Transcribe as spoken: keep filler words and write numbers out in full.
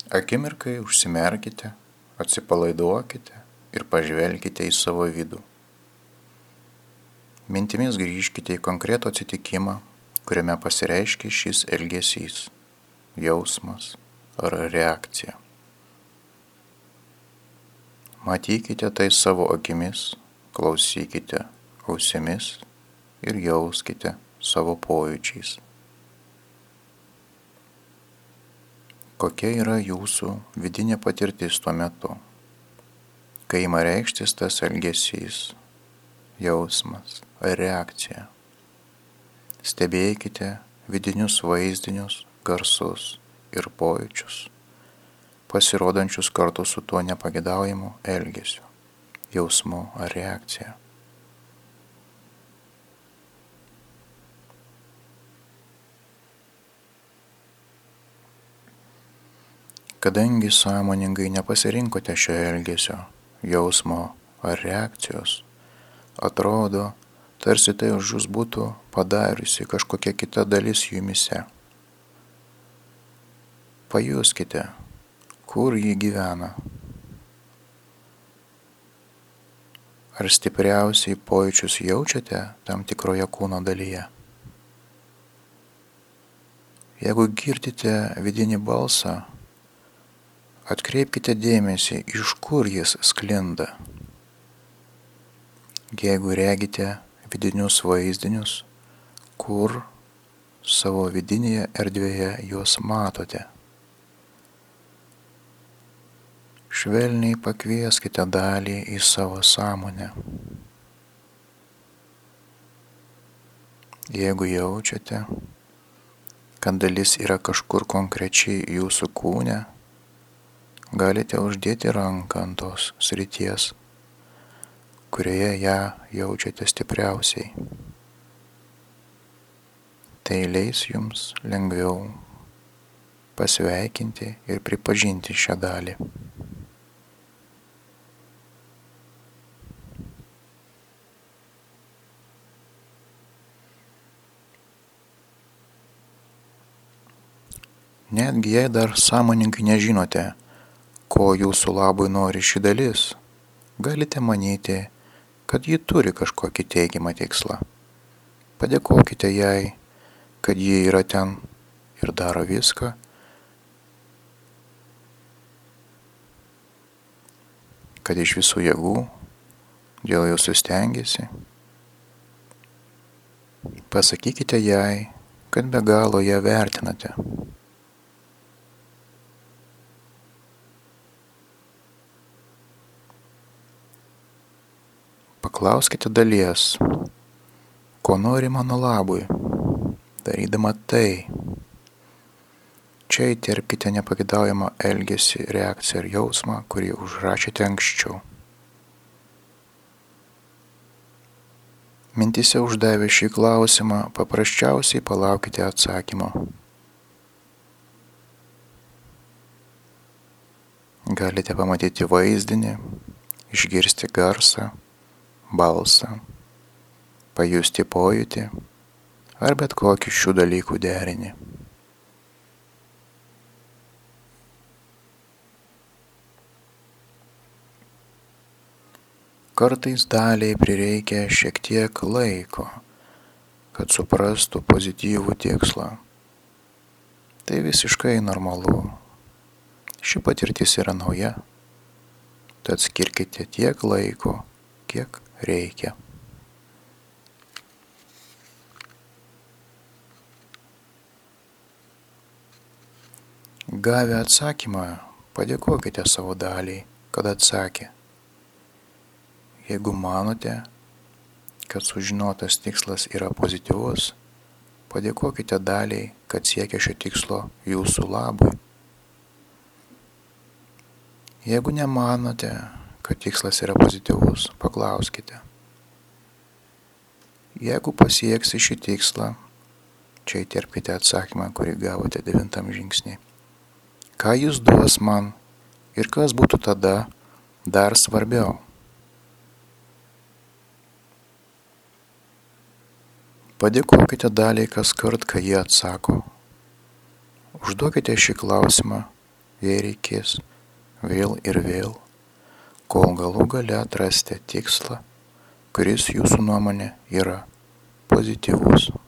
Akimirkai užsimerkite, atsipalaiduokite ir pažvelkite į savo vidų. Mintimis grįžkite į konkretų atsitikimą, kuriame pasireiškia šis elgesys, jausmas ar reakcija. Matykite tai savo akimis, klausykite ausimis ir jauskite savo pojūčiais. Kokia yra jūsų vidinė patirtis tuo metu, kai ima reikštis tas elgesys, jausmas ar reakcija? Stebėkite vidinius vaizdinius, garsus ir pojūčius, pasirodančius kartu su tuo nepageidaujamo elgesiu, jausmu ar reakcija. Kadangi sąmoningai nepasirinkote šio elgesio, jausmo ar reakcijos, atrodo, tarsi tai už jūs būtų padariusi kažkokia kita dalis jumise. Pajuskite, kur ji gyvena. Ar stipriausiai pojūčius jaučiate tam tikroje kūno dalyje? Jeigu girdite vidinį balsą, atkreipkite dėmesį, iš kur jis sklinda. Jeigu regite vidinius vaizdinius, kur savo vidinėje erdvėje juos matote. Švelniai pakvieskite dalį į savo sąmonę. Jeigu jaučiate, kad dalis yra kažkur konkrečiai jūsų kūne, galite uždėti ranką ant tos srities, kurioje ją jaučiate stipriausiai. Tai leis jums lengviau pasveikinti ir pripažinti šią dalį. Netgi jei dar sąmoningai nežinote, ko jūsų labui nori ši dalis, galite manyti, kad ji turi kažkokį teigiamą tikslą. Padėkokite jai, kad ji yra ten ir daro viską, kad iš visų jėgų dėl jūsų stengiasi. Pasakykite jai, kad be galo ją vertinate. Paklauskite dalies, ko nori mano labui, darydama tai. Čia įterpkite nepageidaujamą elgesį, reakciją ir jausmą, kurį užrašėte anksčiau. Mintise uždavę šį klausimą, paprasčiausiai palaukite atsakymo. Galite pamatyti vaizdinį, išgirsti garsą, balsą, pajusti pojūtį ar bet kokį šių dalykų derinį. Kartais daliai prireikia šiek tiek laiko, kad suprastų pozityvų tikslą. Tai visiškai normalu. Ši patirtis yra nauja, tad skirkite tiek laiko, kiek reikia. Gavę atsakymą, padėkokite savo daliai, kad atsakė. Jeigu manote, kad sužinotas tikslas yra pozityvus, padėkokite daliai, kad siekia šio tikslo jūsų labui. Jeigu nemanote, kad tikslas yra pozityvus, paklauskite. Jeigu pasieksi šį tikslą, čia įterpkite atsakymą, kurį gavote devintam žingsnį. Ką jis duos man ir kas būtų tada dar svarbiau? Padėkokite daliai kas kart, kai jie atsako. Užduokite šį klausimą jei reikės, vėl ir vėl, kol galų gale atrasite tikslą, kuris jūsų nuomone yra pozityvus.